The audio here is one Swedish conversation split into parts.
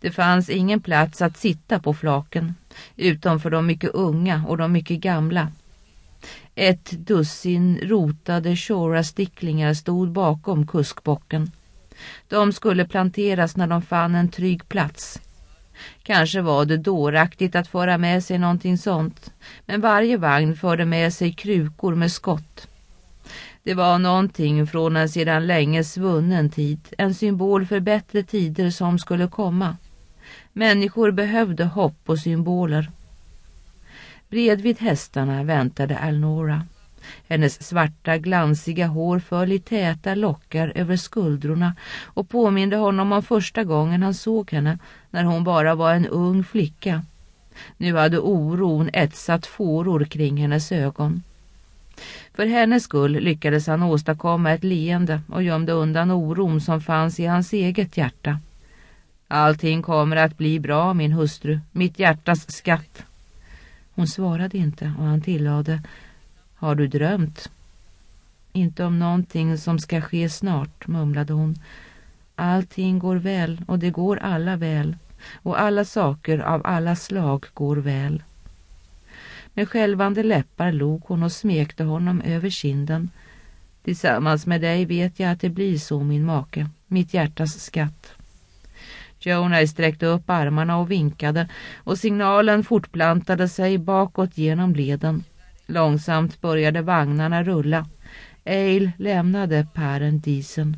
Det fanns ingen plats att sitta på flaken, utom för de mycket unga och de mycket gamla. 1 dussin rotade Shora-sticklingar stod bakom kuskbocken. De skulle planteras när de fann en trygg plats. Kanske var det dåraktigt att föra med sig någonting sånt, men varje vagn förde med sig krukor med skott. Det var någonting från en sedan länge svunnen tid, en symbol för bättre tider som skulle komma. Människor behövde hopp och symboler. Bredvid hästarna väntade Elnora. Hennes svarta glansiga hår föll i täta lockar över skuldrorna och påminde honom om första gången han såg henne när hon bara var en ung flicka. Nu hade oron etsat fåror kring hennes ögon. För hennes skull lyckades han åstadkomma ett leende och gömde undan oron som fanns i hans eget hjärta. Allting kommer att bli bra, min hustru, mitt hjärtas skatt. Hon svarade inte och han tillade: Har du drömt? Inte om någonting som ska ske snart, mumlade hon. Allting går väl och det går alla väl och alla saker av alla slag går väl. Med skälvande läppar log hon och smekte honom över kinden. Tillsammans med dig vet jag att det blir så, min make, mitt hjärtas skatt. Jonah sträckte upp armarna och vinkade och signalen fortplantade sig bakåt genom leden. Långsamt började vagnarna rulla. Ale lämnade Parendisen.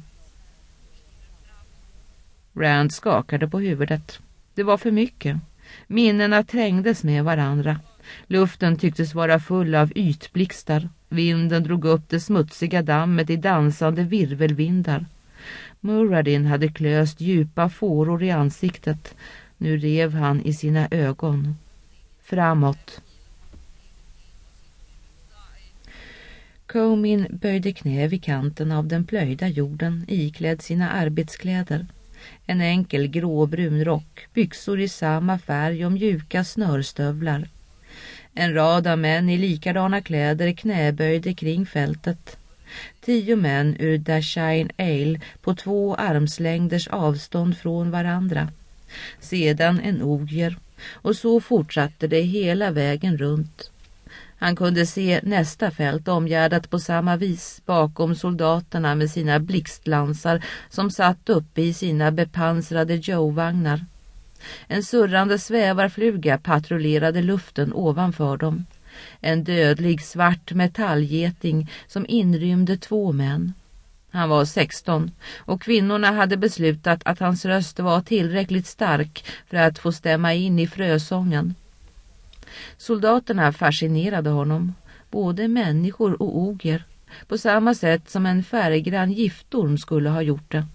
Rand skakade på huvudet. Det var för mycket. Minnena trängdes med varandra. Luften tycktes vara full av ytblixtar. Vinden drog upp det smutsiga dammet i dansande virvelvindar. Muradin hade klöst djupa fåror i ansiktet. Nu rev han i sina ögon. Framåt. Comyn böjde knä vid kanten av den plöjda jorden, iklädd sina arbetskläder. En enkel gråbrun rock, byxor i samma färg och mjuka snörstövlar. En rad av män i likadana kläder knäböjde kring fältet. 10 män ur Dashine Ale på 2 armslängders avstånd från varandra. Sedan en ogier, och så fortsatte det hela vägen runt. Han kunde se nästa fält omgärdat på samma vis bakom soldaterna med sina blixtlansar som satt uppe i sina bepansrade Joe-vagnar. En surrande svävarfluga patrullerade luften ovanför dem. En dödlig svart metallgeting som inrymde 2 män. Han var 16 och kvinnorna hade beslutat att hans röst var tillräckligt stark för att få stämma in i frösången. Soldaterna fascinerade honom, både människor och oger, på samma sätt som en färggrann giftorm skulle ha gjort det.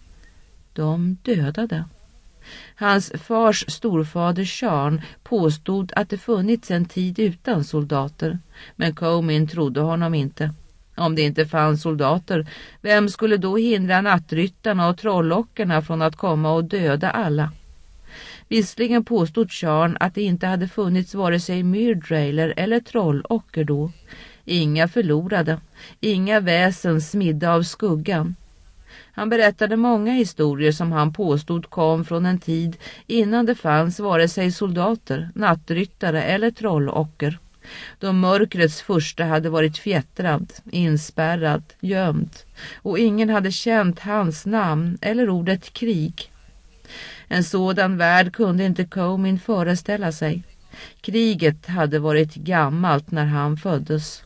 De dödade. Hans fars storfader Sean påstod att det funnits en tid utan soldater, men Comyn trodde honom inte. Om det inte fanns soldater, vem skulle då hindra nattryttarna och trollockarna från att komma och döda alla? Visserligen påstod Sean att det inte hade funnits vare sig myrdrailer eller trollocker då. Inga förlorade, inga väsen smidda av skuggan. Han berättade många historier som han påstod kom från en tid innan det fanns vare sig soldater, nattryttare eller trollocker. Då mörkrets första hade varit fjättrad, inspärrad, gömd och ingen hade känt hans namn eller ordet krig. En sådan värld kunde inte Comyn föreställa sig. Kriget hade varit gammalt när han föddes.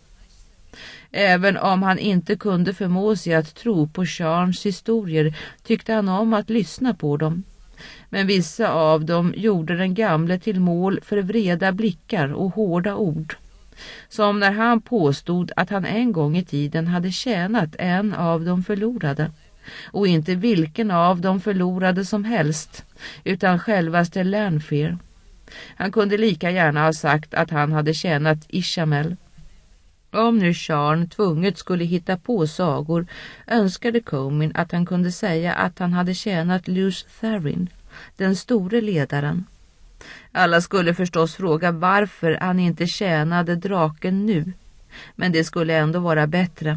Även om han inte kunde förmå sig att tro på Seans historier tyckte han om att lyssna på dem. Men vissa av dem gjorde den gamle till mål för vreda blickar och hårda ord. Som när han påstod att han en gång i tiden hade tjänat en av de förlorade. Och inte vilken av de förlorade som helst, utan självaste Lanfear. Han kunde lika gärna ha sagt att han hade tjänat Ishamel. Om nu Sean tvunget skulle hitta på sagor önskade Comyn att han kunde säga att han hade tjänat Lews Therin, den store ledaren. Alla skulle förstås fråga varför han inte tjänade draken nu, men det skulle ändå vara bättre.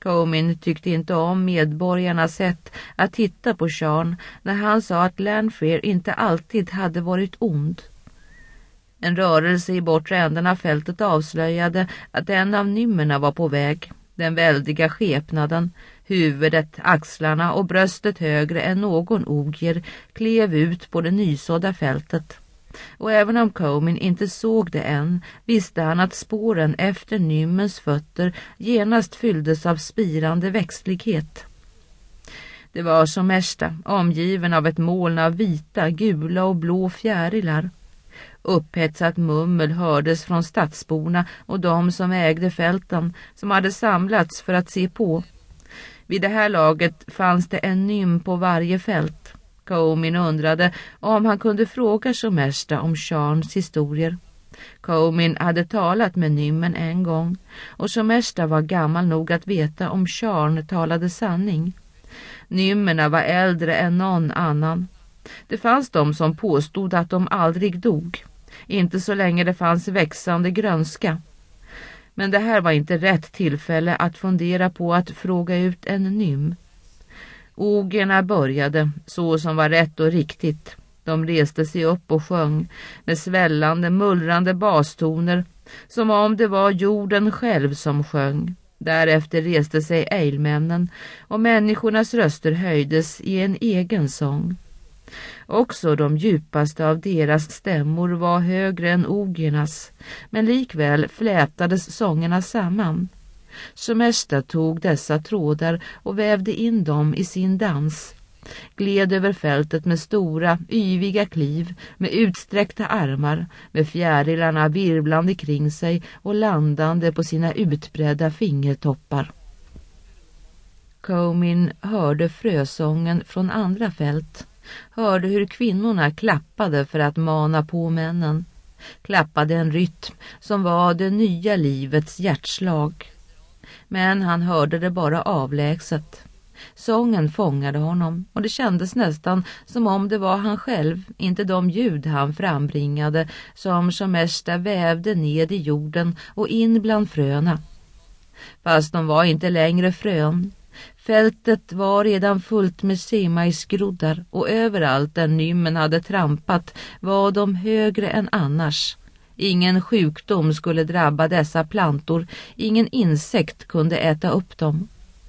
Comyn tyckte inte om medborgarnas sätt att titta på Sean när han sa att Lanfear inte alltid hade varit ond. En rörelse i bortre änden av fältet avslöjade att en av nymmerna var på väg. Den väldiga skepnaden, huvudet, axlarna och bröstet högre än någon ogier, klev ut på det nysådda fältet. Och även om Comyn inte såg det än, visste han att spåren efter nymmens fötter genast fylldes av spirande växtlighet. Det var som Märsta, omgiven av ett moln av vita, gula och blå fjärilar. Upphetsat mummel hördes från stadsborna och de som ägde fälten, som hade samlats för att se på. Vid det här laget fanns det en nym på varje fält. Comyn undrade om han kunde fråga Märsta om Seans historier. Comyn hade talat med nymmen en gång, och Märsta var gammal nog att veta om Sean talade sanning. Nymmerna var äldre än någon annan. Det fanns de som påstod att de aldrig dog, inte så länge det fanns växande grönska. Men det här var inte rätt tillfälle att fundera på att fråga ut en nym. Ogierna började så som var rätt och riktigt. De reste sig upp och sjöng med svällande, mullrande bastoner, som om det var jorden själv som sjöng. Därefter reste sig ejlmännen och människornas röster höjdes i en egen sång. Också de djupaste av deras stämmor var högre än ogiernas, men likväl flätades sångerna samman. Märsta tog dessa trådar och vävde in dem i sin dans. Gled över fältet med stora, yviga kliv, med utsträckta armar, med fjärilarna virvlande kring sig och landande på sina utbredda fingertoppar. Comyn hörde frösången från andra fält, hörde hur kvinnorna klappade för att mana på männen, klappade en rytm som var det nya livets hjärtslag. Men han hörde det bara avlägset. Sången fångade honom och det kändes nästan som om det var han själv, inte de ljud han frambringade, som Märsta vävde ned i jorden och in bland fröna. Fast de var inte längre frön. Fältet var redan fullt med semajsgroddar och överallt där nymmen hade trampat var de högre än annars. Ingen sjukdom skulle drabba dessa plantor, ingen insekt kunde äta upp dem.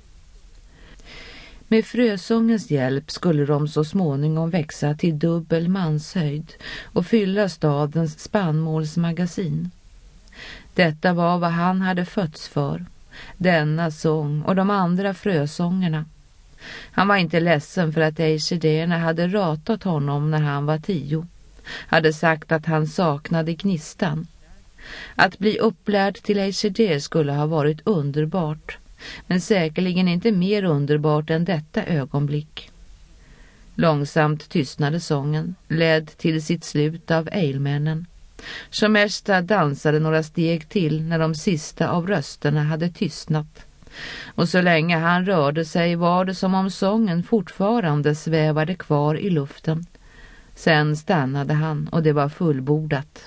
Med frösångens hjälp skulle de så småningom växa till dubbel manshöjd och fylla stadens spannmålsmagasin. Detta var vad han hade fötts för, denna sång och de andra frösångerna. Han var inte ledsen för att ejderna hade ratat honom när han var 10. Hade sagt att han saknade gnistan. Att bli upplärd till ejder skulle ha varit underbart, men säkerligen inte mer underbart än detta ögonblick. Långsamt tystnade sången, ledd till sitt slut av ejlmännen. Märsta dansade några steg till när de sista av rösterna hade tystnat. Och så länge han rörde sig var det som om sången fortfarande svävade kvar i luften. Sen stannade han och det var fullbordat.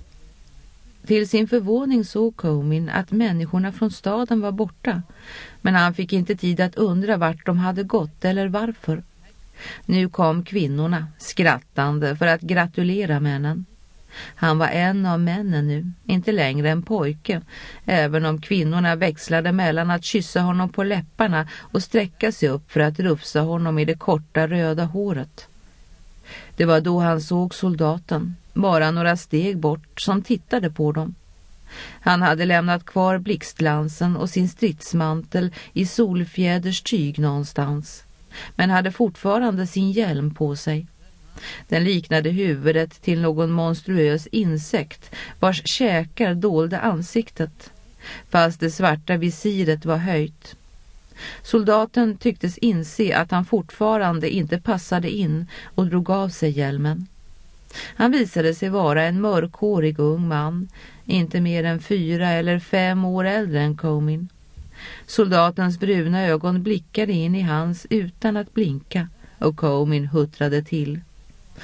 Till sin förvåning såg Comyn att människorna från staden var borta, men han fick inte tid att undra vart de hade gått eller varför. Nu kom kvinnorna, skrattande, för att gratulera männen. Han var en av männen nu, inte längre en pojke, även om kvinnorna växlade mellan att kyssa honom på läpparna och sträcka sig upp för att rufsa honom i det korta röda håret. Det var då han såg soldaten, bara några steg bort, som tittade på dem. Han hade lämnat kvar blixtlansen och sin stridsmantel i solfjäders tyg någonstans, men hade fortfarande sin hjälm på sig. Den liknade huvudet till någon monstruös insekt vars käkar dolde ansiktet, fast det svarta visiret var höjt. Soldaten tycktes inse att han fortfarande inte passade in och drog av sig hjälmen. Han visade sig vara en mörkhårig ung man, inte mer än 4 eller 5 år äldre än Comyn. Soldatens bruna ögon blickade in i hans utan att blinka, och Comyn huttrade till.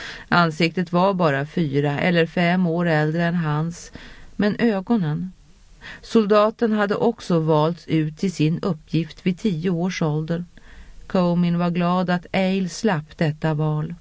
Ansiktet var bara 4 eller 5 år äldre än hans, men ögonen, Soldaten hade också valts ut till sin uppgift vid 10 års ålder. Comyn var glad att Ale slapp detta val.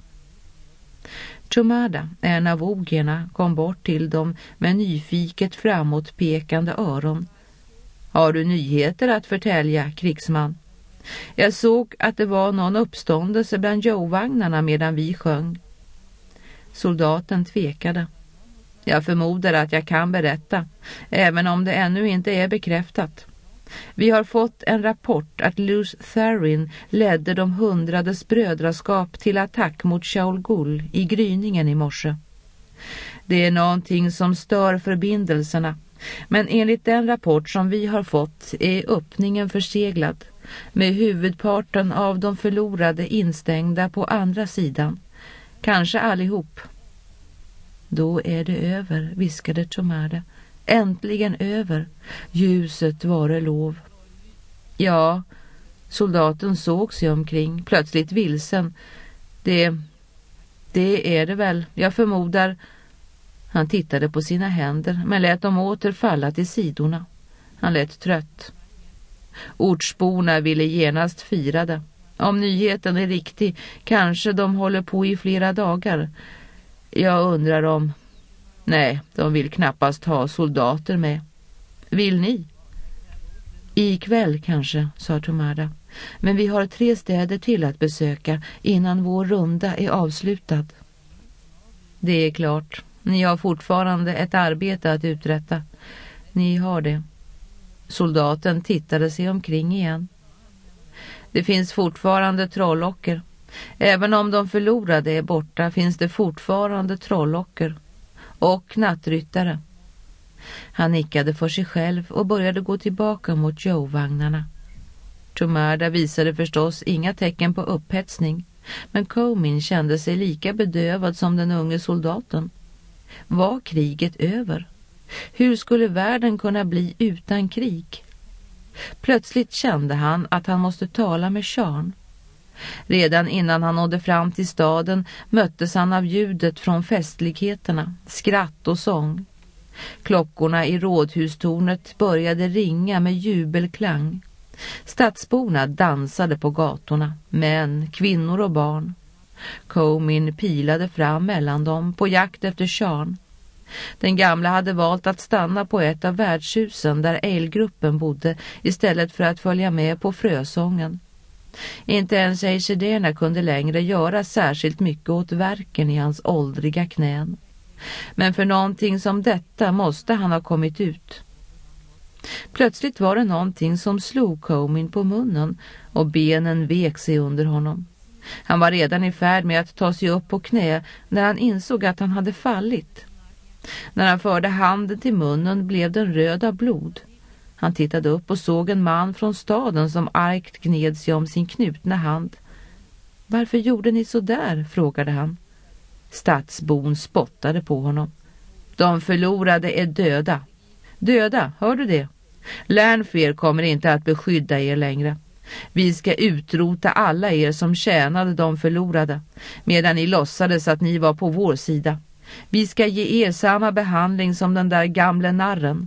Chumada, en av ogierna, kom bort till dem med nyfiket framåtpekande öron. Har du nyheter att förtälja, krigsman? Jag såg att det var någon uppståndelse bland Joe-vagnarna medan vi sjöng. Soldaten tvekade. Jag förmodar att jag kan berätta, även om det ännu inte är bekräftat. Vi har fått en rapport att Luce Tharin ledde de 100:s brödraskap till attack mot Shaul Ghul i gryningen i morse. Det är någonting som stör förbindelserna, men enligt den rapport som vi har fått är öppningen förseglad, med huvudparten av de förlorade instängda på andra sidan. Kanske allihop. Då är det över, viskade Chumada. Äntligen över. Ljuset vare lov. Ja, soldaten såg sig omkring, plötsligt vilsen. Det är det väl, jag förmodar. Han tittade på sina händer, men lät dem åter falla till sidorna. Han lät trött. Ortsborna ville genast fira det. Om nyheten är riktig, kanske de håller på i flera dagar. Jag undrar om... Nej, de vill knappast ha soldater med. Vill ni? Ikväll kanske, sa Chumada. Men vi har 3 städer till att besöka innan vår runda är avslutad. Det är klart. Ni har fortfarande ett arbete att uträtta. Ni har det. Soldaten tittade sig omkring igen. Det finns fortfarande trollocker. Även om de förlorade är borta finns det fortfarande trollocker. Och nattryttare. Han nickade för sig själv och började gå tillbaka mot Joe-vagnarna. Chumada visade förstås inga tecken på upphetsning, men Comyn kände sig lika bedövad som den unge soldaten. Var kriget över? Hur skulle världen kunna bli utan krig? Plötsligt kände han att han måste tala med Sean. Redan innan han nådde fram till staden möttes han av ljudet från festligheterna, skratt och sång. Klockorna i rådhustornet började ringa med jubelklang. Stadsborna dansade på gatorna, män, kvinnor och barn. Comyn pilade fram mellan dem på jakt efter Sean. Den gamla hade valt att stanna på ett av värdshusen där Ale-gruppen bodde istället för att följa med på frösången. Inte ens Eishederna kunde längre göra särskilt mycket åt verken i hans åldriga knän. Men för någonting som detta måste han ha kommit ut. Plötsligt var det någonting som slog Comyn på munnen och benen vek sig under honom. Han var redan i färd med att ta sig upp på knä när han insåg att han hade fallit. När han förde handen till munnen blev den röd av blod. Han tittade upp och såg en man från staden som argt gned sig om sin knutna hand. Varför gjorde ni så där? Frågade han. Stadsbon spottade på honom. De förlorade är döda. Döda, hör du det? Lärnfer kommer inte att beskydda er längre. Vi ska utrota alla er som tjänade de förlorade, medan ni låtsades att ni var på vår sida. Vi ska ge er samma behandling som den där gamle narren.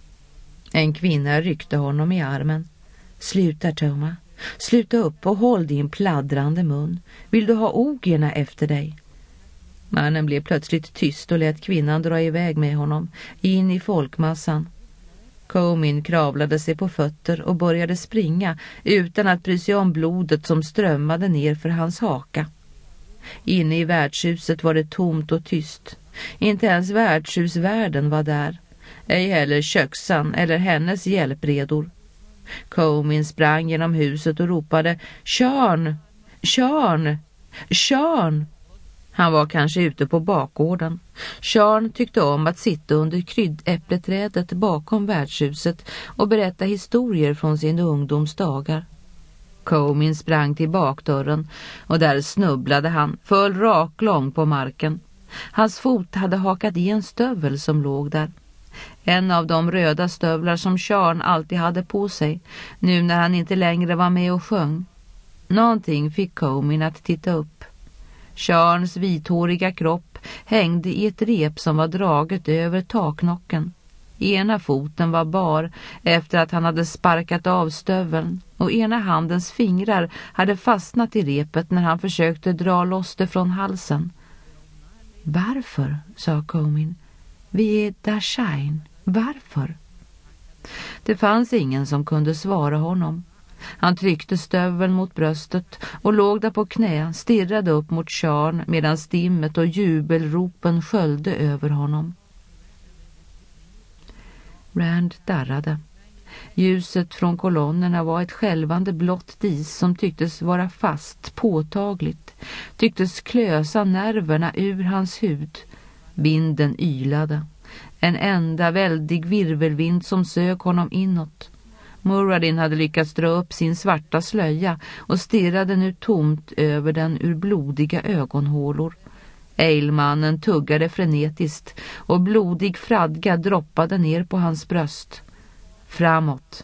En kvinna ryckte honom i armen. Sluta, Toma. Sluta upp och håll din pladdrande mun. Vill du ha ogierna efter dig? Mannen blev plötsligt tyst och lät kvinnan dra iväg med honom in i folkmassan. Comyn kravlade sig på fötter och började springa utan att bry sig om blodet som strömmade ner för hans haka. Inne i värdshuset var det tomt och tyst. Inte ens värdshusvärden var där. Ej heller köksan eller hennes hjälpredor. Comyn sprang genom huset och ropade Sean! Sean! Sean! Han var kanske ute på bakgården. Sean tyckte om att sitta under kryddäppleträdet bakom värdshuset och berätta historier från sin ungdomsdagar. Comyn sprang till bakdörren och där snubblade han, föll raklång på marken. Hans fot hade hakat i en stövel som låg där. En av de röda stövlar som Sean alltid hade på sig, nu när han inte längre var med och sjöng. Någonting fick Comyn att titta upp. Seans vithåriga kropp hängde i ett rep som var draget över taknocken. Ena foten var bar efter att han hade sparkat av stöveln och ena handens fingrar hade fastnat i repet när han försökte dra loss det från halsen. Varför, sa Comyn. Vi är Dashain. Varför? Det fanns ingen som kunde svara honom. Han tryckte stöveln mot bröstet och låg där på knä, stirrade upp mot Sean medan stimmet och jubelropen sköljde över honom. Rand darrade. Ljuset från kolonnerna var ett skälvande blått dis som tycktes vara fast, påtagligt, tycktes klösa nerverna ur hans hud. Vinden ylade. En enda väldig virvelvind som sög honom inåt. Muradin hade lyckats dra upp sin svarta slöja och stirrade nu tomt över den ur blodiga ögonhålor. Eilmannen tuggade frenetiskt och blodig fradga droppade ner på hans bröst. Framåt.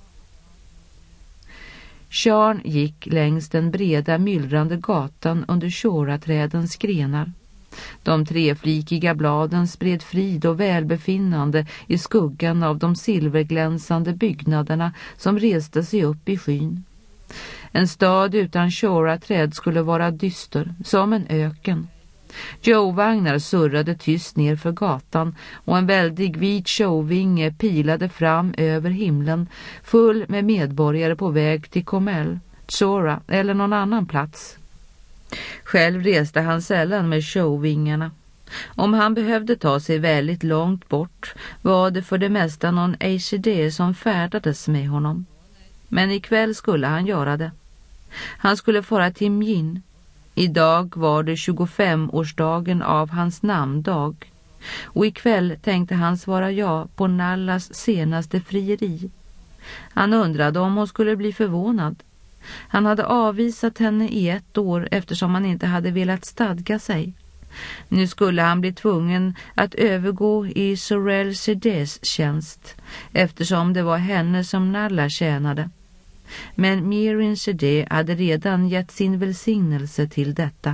Sean gick längs den breda myllrande gatan under Shora-trädens grenar. De treflikiga bladen spred frid och välbefinnande i skuggan av de silverglänsande byggnaderna som reste sig upp i skyn. En stad utan Shora-träd skulle vara dyster, som en öken. Joe-vagnar surrade tyst ner för gatan och en väldig vit showvinge pilade fram över himlen full med medborgare på väg till Comel, Shora eller någon annan plats. Själv reste han sällan med showvingarna. Om han behövde ta sig väldigt långt bort var det för det mesta någon ACD som färdades med honom. Men ikväll skulle han göra det. Han skulle fara till Mjin. Idag var det 25-årsdagen av hans namndag. Och ikväll tänkte han svara ja på Nallas senaste frieri. Han undrade om hon skulle bli förvånad. Han hade avvisat henne i 1 år eftersom han inte hade velat stadga sig. Nu skulle han bli tvungen att övergå i Sorel Cedés tjänst eftersom det var henne som Nalla tjänade. Men Mirin Cedé hade redan gett sin välsignelse till detta.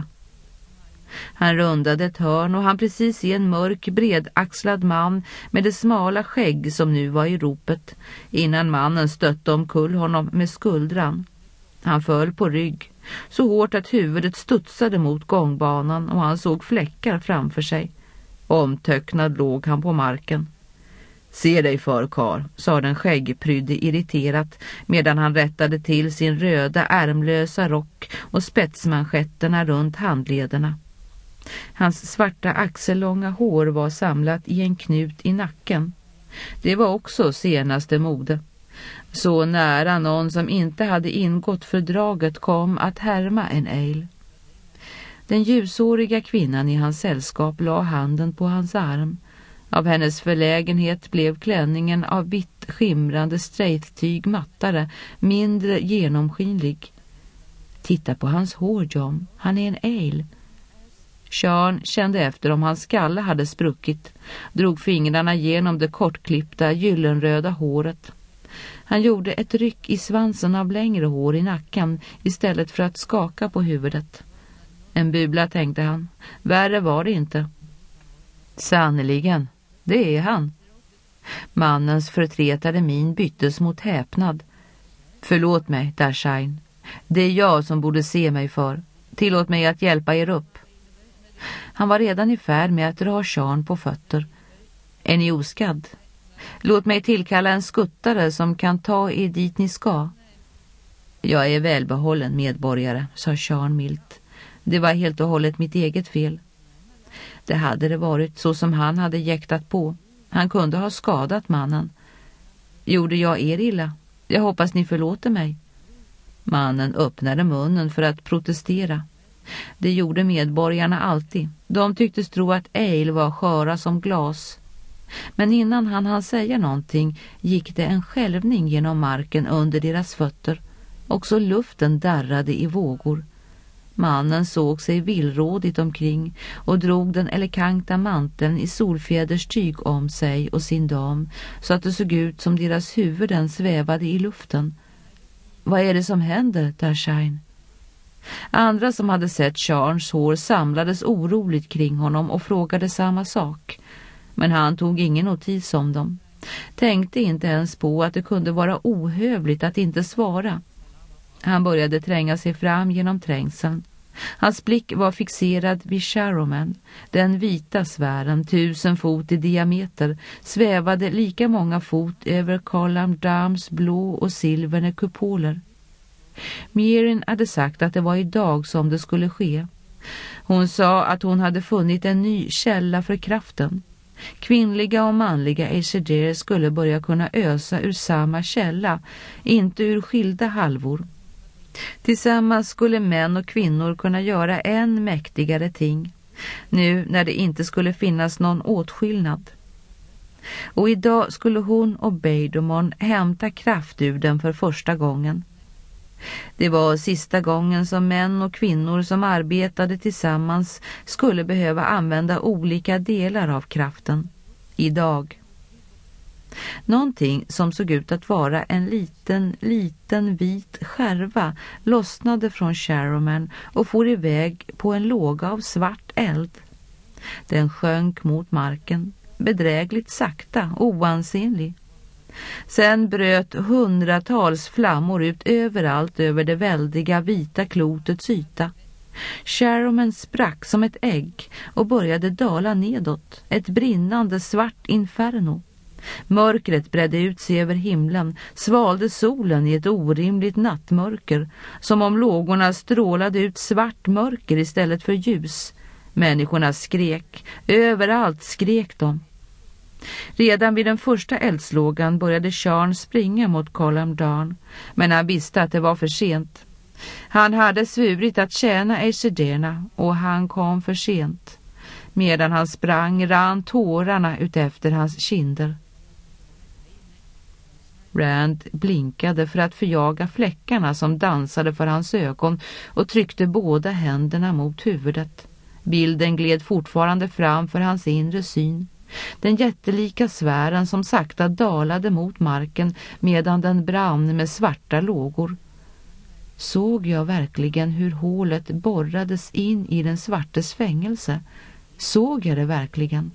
Han rundade ett hörn och han precis i en mörk, bredaxlad man med det smala skägg som nu var i ropet innan mannen stötte omkull honom med skuldran. Han föll på rygg, så hårt att huvudet studsade mot gångbanan och han såg fläckar framför sig. Omtöcknad låg han på marken. Se dig för, karl, sa den skäggprydde irriterat medan han rättade till sin röda ärmlösa rock och spetsmanschetterna runt handlederna. Hans svarta axellånga hår var samlat i en knut i nacken. Det var också senaste mode. Så nära någon som inte hade ingått fördraget kom att härma en Eil. Den ljushåriga kvinnan i hans sällskap la handen på hans arm. Av hennes förlägenhet blev klänningen av vitt skimrande straight-tyg mattare, mindre genomskinlig. Titta på hans hår, John. Han är en Eil. Sean kände efter om hans skalle hade spruckit, drog fingrarna genom det kortklippta gyllenröda håret. Han gjorde ett ryck i svansen av längre hår i nacken istället för att skaka på huvudet. En bubla, tänkte han. Värre var det inte. Sannoliken, det är han. Mannens förtretade min byttes mot häpnad. Förlåt mig, Dashain. Det är jag som borde se mig för. Tillåt mig att hjälpa er upp. Han var redan i färd med att dra Sean på fötter. Är ni oskadd? Låt mig tillkalla en skuttare som kan ta er dit ni ska. Jag är välbehållen medborgare, sa Sean milt. Det var helt och hållet mitt eget fel. Det hade det varit så som han hade jäktat på. Han kunde ha skadat mannen. Gjorde jag er illa? Jag hoppas ni förlåter mig. Mannen öppnade munnen för att protestera. Det gjorde medborgarna alltid. De tycktes tro att Eil var sköra som glas. Men innan han hann säga någonting gick det en skälvning genom marken under deras fötter. Också luften darrade i vågor. Mannen såg sig villrådigt omkring och drog den eleganta manteln i solfjäderstyg om sig och sin dam så att det såg ut som deras huvuden svävade i luften. Vad är det som händer, Dashain? Andra som hade sett Seans hår samlades oroligt kring honom och frågade samma sak. Men han tog ingen notis om dem. Tänkte inte ens på att det kunde vara ohövligt att inte svara. Han började tränga sig fram genom trängseln. Hans blick var fixerad vid Sharoman. Den vita sfären, 1000 fot i diameter, svävade lika många fot över Column Dams blå och silverne kupoler. Miriam hade sagt att det var idag som det skulle ske. Hon sa att hon hade funnit en ny källa för kraften. Kvinnliga och manliga Aesir skulle börja kunna ösa ur samma källa, inte ur skilda halvor. Tillsammans skulle män och kvinnor kunna göra än mäktigare ting, nu när det inte skulle finnas någon åtskillnad. Och idag skulle hon och Beidomon hämta kraft ur den för första gången. Det var sista gången som män och kvinnor som arbetade tillsammans skulle behöva använda olika delar av kraften. Idag. Någonting som såg ut att vara en liten vit skärva lossnade från Sharoman och for iväg på en låga av svart eld. Den sjönk mot marken, bedrägligt sakta, oansenlig. Sen bröt hundratals flammor ut överallt över det väldiga vita klotets yta. Sharoman sprack som ett ägg och började dala nedåt, ett brinnande svart inferno. Mörkret bredde ut sig över himlen, svalde solen i ett orimligt nattmörker, som om lågorna strålade ut svart mörker istället för ljus. Människorna skrek, överallt skrek de. Redan vid den första eldslågan började Sharn springa mot Column Darn, men han visste att det var för sent. Han hade svurit att tjäna Aesirderna och han kom för sent. Medan han sprang rann tårarna ut efter hans kinder. Rand blinkade för att förjaga fläckarna som dansade för hans ögon och tryckte båda händerna mot huvudet. Bilden gled fortfarande fram för hans inre syn. Den jättelika sfären som sakta dalade mot marken medan den brann med svarta lågor. Såg jag verkligen hur hålet borrades in i den svartes fängelse? Såg jag det verkligen?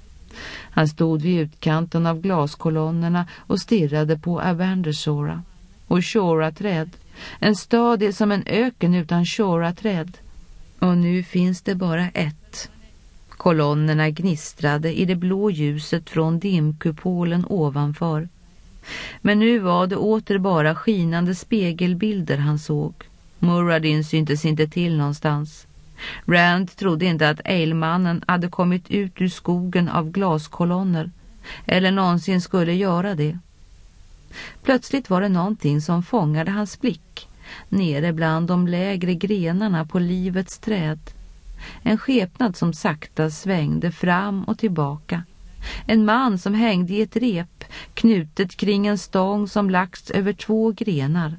Han stod vid utkanten av glaskolonnerna och stirrade på Avandersora. Och Shora-träd. En stad är som en öken utan Shora-träd. Och nu finns det bara ett. Kolonnerna gnistrade i det blå ljuset från dimkupolen ovanför. Men nu var det åter bara skinande spegelbilder han såg. Muradin syntes inte till någonstans. Rand trodde inte att Eilmannen hade kommit ut ur skogen av glaskolonner eller någonsin skulle göra det. Plötsligt var det någonting som fångade hans blick nere bland de lägre grenarna på livets träd. En skepnad som sakta svängde fram och tillbaka. En man som hängde i ett rep knutet kring en stång som lagts över 2 grenar.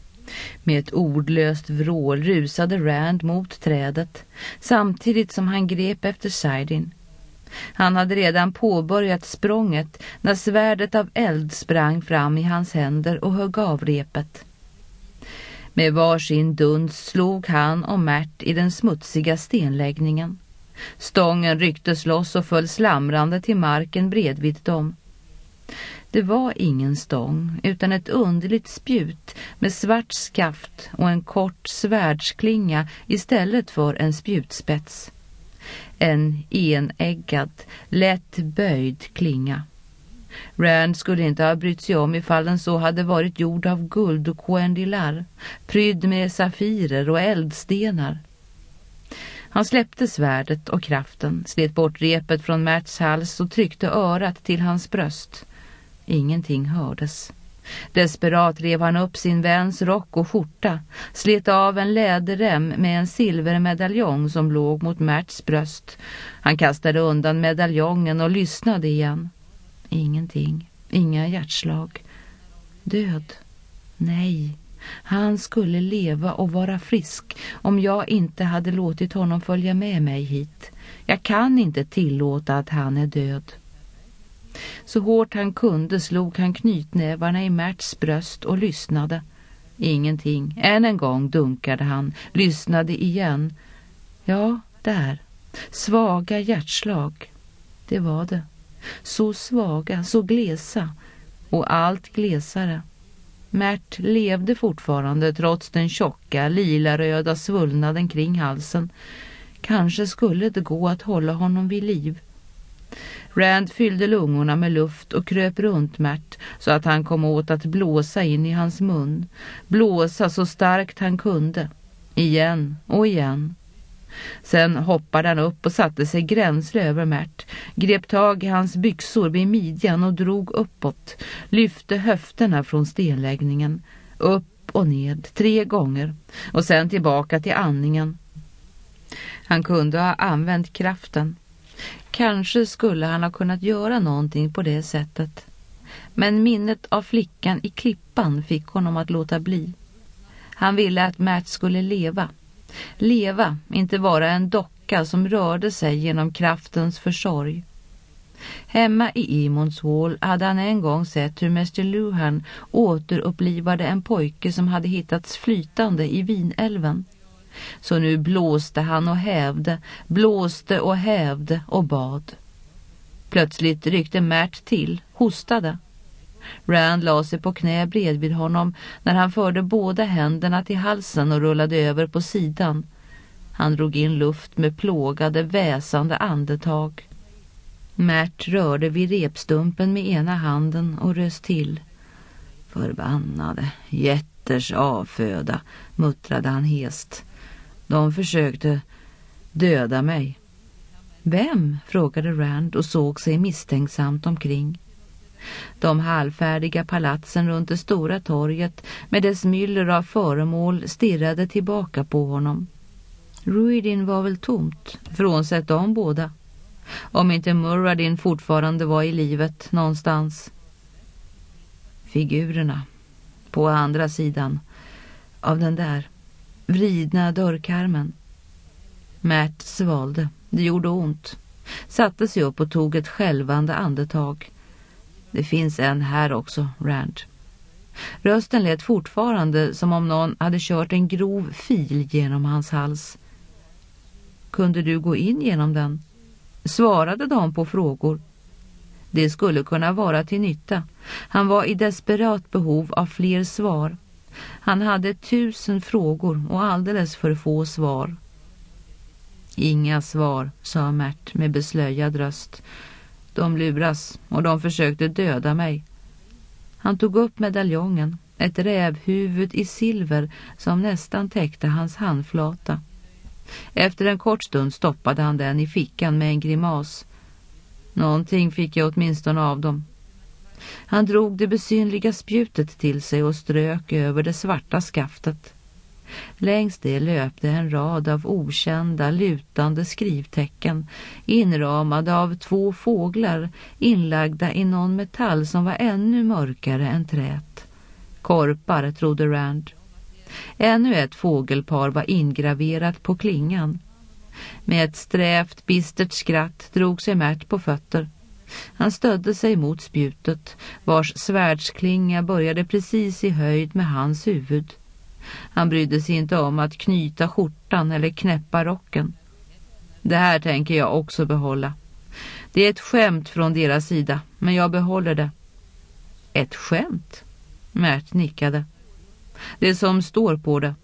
Med ett ordlöst vrål rusade Rand mot trädet samtidigt som han grep efter Saidin. Han hade redan påbörjat språnget när svärdet av eld sprang fram i hans händer och högg av repet. Med varsin duns slog han och Märt i den smutsiga stenläggningen. Stången rycktes loss och föll slamrande till marken bredvid dem. Det var ingen stång utan ett underligt spjut med svart skaft och en kort svärdsklinga istället för en spjutspets. En enäggad, lätt böjd klinga. Rand skulle inte ha brytt sig om ifall den så hade varit gjord av guld och koendilar, prydd med safirer och eldstenar. Han släppte svärdet och kraften, slet bort repet från Märts hals och tryckte örat till hans bröst. Ingenting hördes. Desperat rev han upp sin väns rock och skjorta, slet av en läderrem med en silvermedaljong som låg mot Märts bröst. Han kastade undan medaljongen och lyssnade igen. Ingenting, inga hjärtslag. Död? Nej, han skulle leva och vara frisk om jag inte hade låtit honom följa med mig hit. Jag kan inte tillåta att han är död. Så hårt han kunde slog han knytnävarna i Märts bröst och lyssnade. Ingenting. Än en gång dunkade han, lyssnade igen. Ja, där. Svaga hjärtslag. Det var det. Så svaga, så glesa och allt glesare. Märt levde fortfarande trots den tjocka, lila-röda svullnaden kring halsen. Kanske skulle det gå att hålla honom vid liv. Rand fyllde lungorna med luft och kröp runt Märt så att han kom åt att blåsa in i hans mun. Blåsa så starkt han kunde. Igen och igen. Sen hoppade han upp och satte sig gränsle över Märt, grep tag i hans byxor vid midjan och drog uppåt, lyfte höfterna från stenläggningen, upp och ned 3 gånger och sen tillbaka till andningen. Han kunde ha använt kraften. Kanske skulle han ha kunnat göra någonting på det sättet. Men minnet av flickan i klippan fick honom att låta bli. Han ville att Märt skulle leva. Leva, inte vara en docka som rörde sig genom kraftens försorg. Hemma i Emondshall hade han en gång sett hur Mäster Luhan återupplivade en pojke som hade hittats flytande i Vinälven. Så nu blåste han och hävde, blåste och hävde och bad. Plötsligt ryckte Märt till, hostade. Rand la sig på knä bredvid honom när han förde båda händerna till halsen och rullade över på sidan. Han drog in luft med plågade, väsande andetag. Märt rörde vid repstumpen med ena handen och röst till. Förbannade, jätters avföda, muttrade han hest. De försökte döda mig. Vem? Frågade Rand och såg sig misstänksamt omkring. De halvfärdiga palatsen runt det stora torget med dess myller av föremål stirrade tillbaka på honom. Ruidin var väl tomt, frånsett de båda. Om inte Muradin fortfarande var i livet någonstans. Figurerna på andra sidan av den där vridna dörrkarmen. Märt svalde. Det gjorde ont. Satte sig upp och tog ett skälvande andetag. Det finns en här också, Rand. Rösten lät fortfarande som om någon hade kört en grov fil genom hans hals. Kunde du gå in genom den? Svarade de på frågor. Det skulle kunna vara till nytta. Han var i desperat behov av fler svar. Han hade 1000 frågor och alldeles för få svar. Inga svar, sa Märt med beslöjad röst. De luras och de försökte döda mig. Han tog upp medaljongen, ett rävhuvud i silver som nästan täckte hans handflata. Efter en kort stund stoppade han den i fickan med en grimas. Någonting fick jag åtminstone av dem. Han drog det besynliga spjutet till sig och strök över det svarta skaftet. Längs det löpte en rad av okända lutande skrivtecken inramade av 2 fåglar inlagda i någon metall som var ännu mörkare än trät. Korpar, trodde Rand. Ännu ett fågelpar var ingraverat på klingan. Med ett strävt, bistert skratt drog sig Märt på fötter. Han stödde sig mot spjutet, vars svärdsklinga började precis i höjd med hans huvud. Han brydde sig inte om att knyta skjortan eller knäppa rocken. Det här tänker jag också behålla. Det är ett skämt från deras sida, men jag behåller det. Ett skämt? Märt nickade. Det som står på det.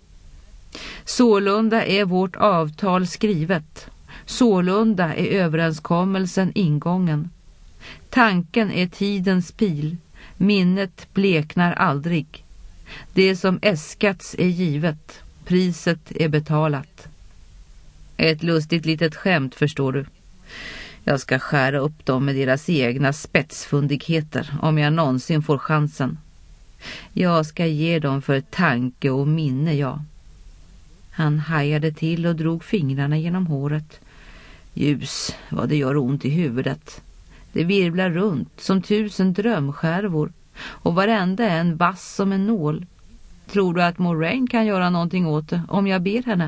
Sålunda är vårt avtal skrivet. Sålunda är överenskommelsen ingången. Tanken är tidens pil. Minnet bleknar aldrig. Det som äskats är givet. Priset är betalat. Ett lustigt litet skämt, förstår du. Jag ska skära upp dem med deras egna spetsfundigheter om jag någonsin får chansen. Jag ska ge dem för tanke och minne, ja. Han hajade till och drog fingrarna genom håret. Ljus, vad det gör ont i huvudet. Det virvlar runt som 1000 drömskärvor och varenda en vass som en nål. Tror du att Moraine kan göra någonting åt det om jag ber henne?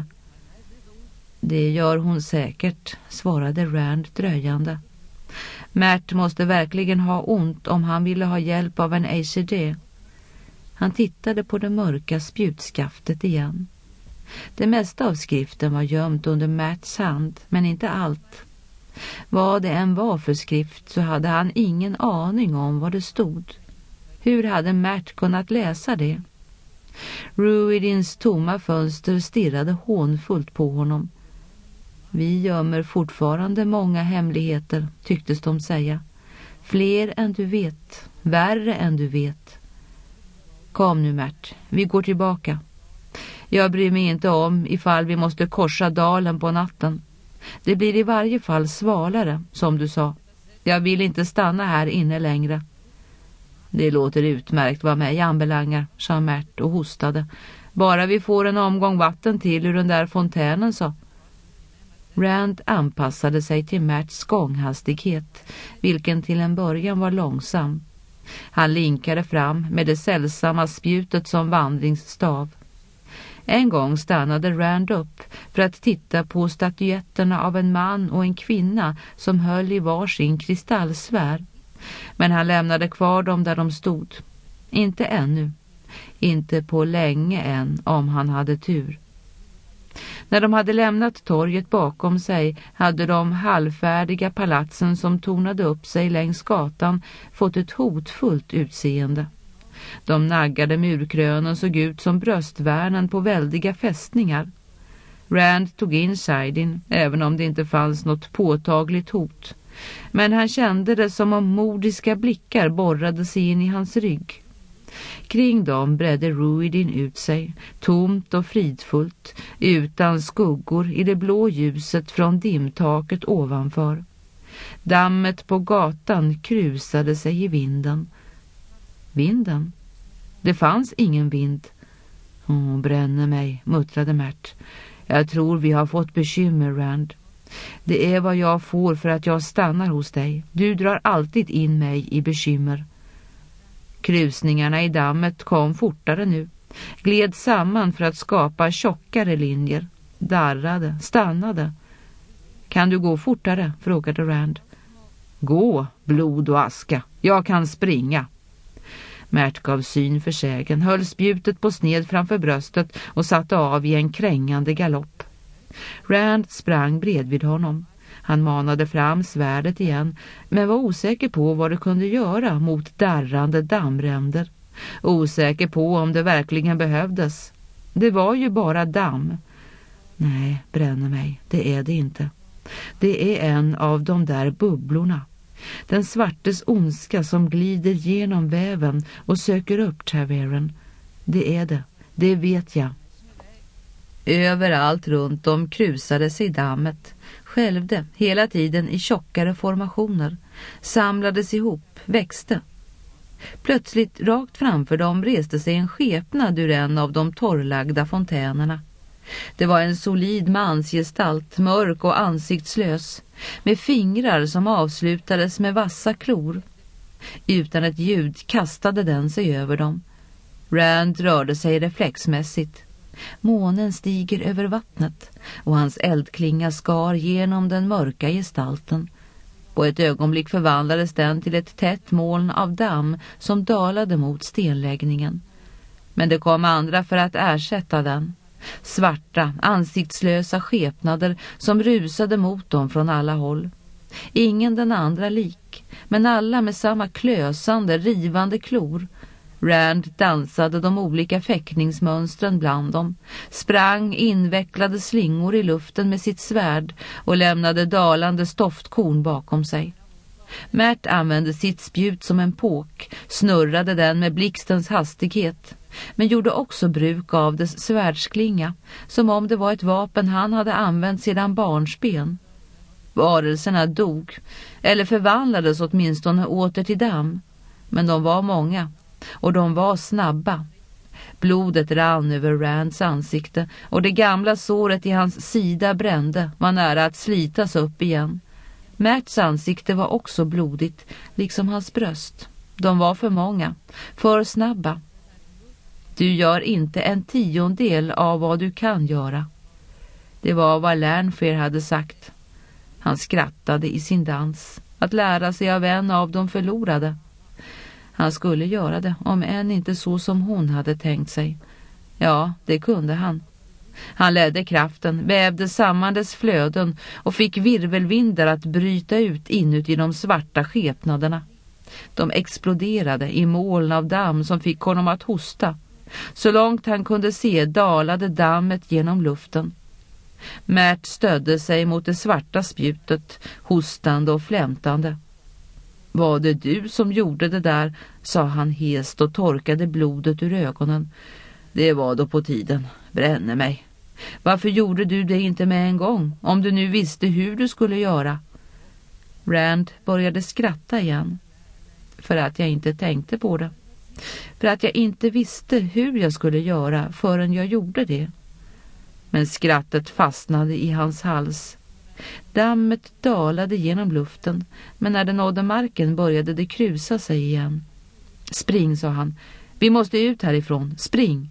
Det gör hon säkert, svarade Rand dröjande. Märt måste verkligen ha ont om han ville ha hjälp av en ACD. Han tittade på det mörka spjutskaftet igen. Det mesta av skriften var gömt under Märts hand, men inte allt. Vad det än var för skrift så hade han ingen aning om vad det stod. Hur hade Mert kunnat läsa det? Ruidins tomma fönster stirrade hånfullt på honom. Vi gömmer fortfarande många hemligheter, tycktes de säga. Fler än du vet, värre än du vet. Kom nu Mert, vi går tillbaka. Jag bryr mig inte om ifall vi måste korsa dalen på natten. Det blir i varje fall svalare, som du sa. Jag vill inte stanna här inne längre. Det låter utmärkt vad mig anbelangar, sa Mert och hostade. Bara vi får en omgång vatten till ur den där fontänen, så. Rand anpassade sig till Merts gånghastighet, vilken till en början var långsam. Han linkade fram med det sällsamma spjutet som vandringsstav. En gång stannade Rand upp för att titta på statyetterna av en man och en kvinna som höll i varsin kristallsfär. Men han lämnade kvar dem där de stod. Inte ännu. Inte på länge än, om han hade tur. När de hade lämnat torget bakom sig hade de halvfärdiga palatsen som tornade upp sig längs gatan fått ett hotfullt utseende. De naggade murkrönen såg ut som bröstvärnen på väldiga fästningar. Rand tog in Saidin, även om det inte fanns något påtagligt hot. Men han kände det som om mordiska blickar borrade sig in i hans rygg. Kring dem bredde Ruidin ut sig, tomt och fridfullt, utan skuggor i det blå ljuset från dimtaket ovanför. Dammet på gatan krusade sig i vinden. Vinden? Det fanns ingen vind. Bränner mig, muttrade Mert. Jag tror vi har fått bekymmer, Rand. Det är vad jag får för att jag stannar hos dig. Du drar alltid in mig i bekymmer. Krusningarna i dammet kom fortare nu. Gled samman för att skapa tjockare linjer. Darrade, stannade. Kan du gå fortare? Frågade Rand. Gå, blod och aska. Jag kan springa. Mert gav syn för sägen, höll spjutet på sned framför bröstet och satte av i en krängande galopp. Rand sprang bredvid honom. Han manade fram svärdet igen, men var osäker på vad det kunde göra mot darrande dammränder. Osäker på om det verkligen behövdes. Det var ju bara damm. Nej, bränner mig. Det är det inte. Det är en av de där bubblorna. Den svartes ondska som glider genom väven och söker upp Taveren. Det är det. Det vet jag. Överallt runt om krusade sig dammet. Skälvde hela tiden i tjockare formationer. Samlades ihop, växte. Plötsligt rakt framför dem reste sig en skepnad ur en av de torrlagda fontänerna. Det var en solid mansgestalt, mörk och ansiktslös, med fingrar som avslutades med vassa klor. Utan ett ljud kastade den sig över dem. Rand rörde sig reflexmässigt. Månen stiger över vattnet och hans eldklinga skar genom den mörka gestalten. På ett ögonblick förvandlades den till ett tätt moln av damm som dalade mot stenläggningen. Men det kom andra för att ersätta den. Svarta, ansiktslösa skepnader som rusade mot dem från alla håll. Ingen den andra lik, men alla med samma klösande, rivande klor. Rand dansade de olika fäktningsmönstren bland dem, sprang invecklade slingor i luften med sitt svärd och lämnade dalande stoftkorn bakom sig. Mert använde sitt spjut som en påk, snurrade den med blixtens hastighet, men gjorde också bruk av dess svärdsklinga, som om det var ett vapen han hade använt sedan barnsben. Varelserna dog, eller förvandlades åtminstone åter till damm, men de var många, och de var snabba. Blodet rann över Rands ansikte, och det gamla såret i hans sida brände, var nära att slitas upp igen. Merts ansikte var också blodigt, liksom hans bröst. De var för många, för snabba. Du gör inte en 10:e av vad du kan göra. Det var vad Lernfer hade sagt. Han skrattade i sin dans. Att lära sig av en av de förlorade. Han skulle göra det, om än inte så som hon hade tänkt sig. Ja, det kunde han. Han ledde kraften, vävde samman dess flöden och fick virvelvindar att bryta ut inuti de svarta skepnaderna. De exploderade i moln av damm som fick honom att hosta. Så långt han kunde se dalade dammet genom luften. Märt stödde sig mot det svarta spjutet, hostande och flämtande. Var det du som gjorde det där, sa han hest och torkade blodet ur ögonen. Det var då på tiden, bränner mig. Varför gjorde du det inte med en gång, om du nu visste hur du skulle göra? Rand började skratta igen. För att jag inte tänkte på det. För att jag inte visste hur jag skulle göra förrän jag gjorde det. Men skrattet fastnade i hans hals. Dammet dalade genom luften, men när det nådde marken började det krusa sig igen. Spring, sa han. Vi måste ut härifrån. Spring!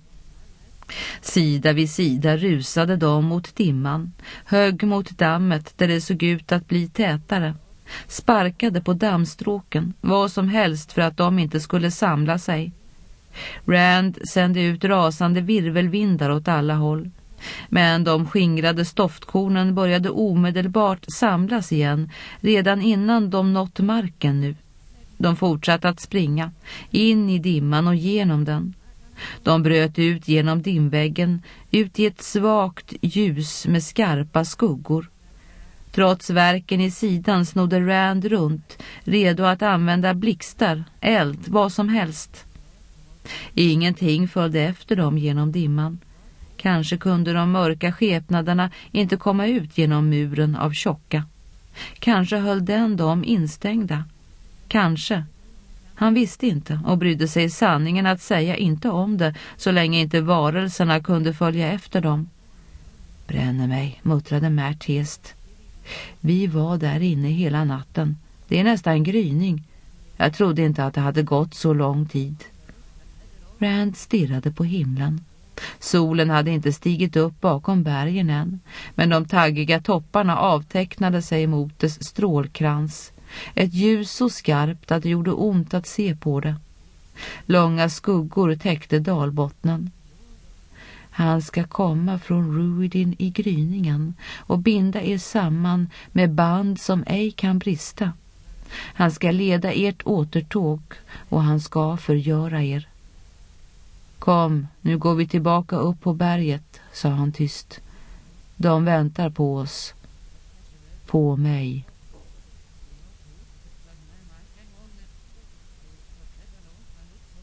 Sida vid sida rusade de mot dimman, högg mot dammet där det såg ut att bli tätare. Sparkade på dammstråken, vad som helst för att de inte skulle samla sig. Rand sände ut rasande virvelvindar åt alla håll. Men de skingrade stoftkornen började omedelbart samlas igen redan innan de nått marken nu. De fortsatte att springa, in i dimman och genom den. De bröt ut genom dimväggen, ut i ett svagt ljus med skarpa skuggor. Trots verken i sidan snodde Rand runt, redo att använda blixtar, eld, vad som helst. Ingenting följde efter dem genom dimman. Kanske kunde de mörka skepnaderna inte komma ut genom muren av tjocka. Kanske höll den dem instängda. Kanske. Han visste inte och brydde sig sanningen att säga inte om det så länge inte varelserna kunde följa efter dem. Bränner mig, muttrade Märt hest. Vi var där inne hela natten. Det är nästan gryning. Jag trodde inte att det hade gått så lång tid. Rand stirrade på himlen. Solen hade inte stigit upp bakom bergen än, men de taggiga topparna avtecknade sig mot dess strålkrans. Ett ljus så skarpt att det gjorde ont att se på det. Långa skuggor täckte dalbottnen. Han ska komma från Ruidin i gryningen och binda er samman med band som ej kan brista. Han ska leda ert återtåg och han ska förgöra er. Kom, nu går vi tillbaka upp på berget, sa han tyst. De väntar på oss. På mig.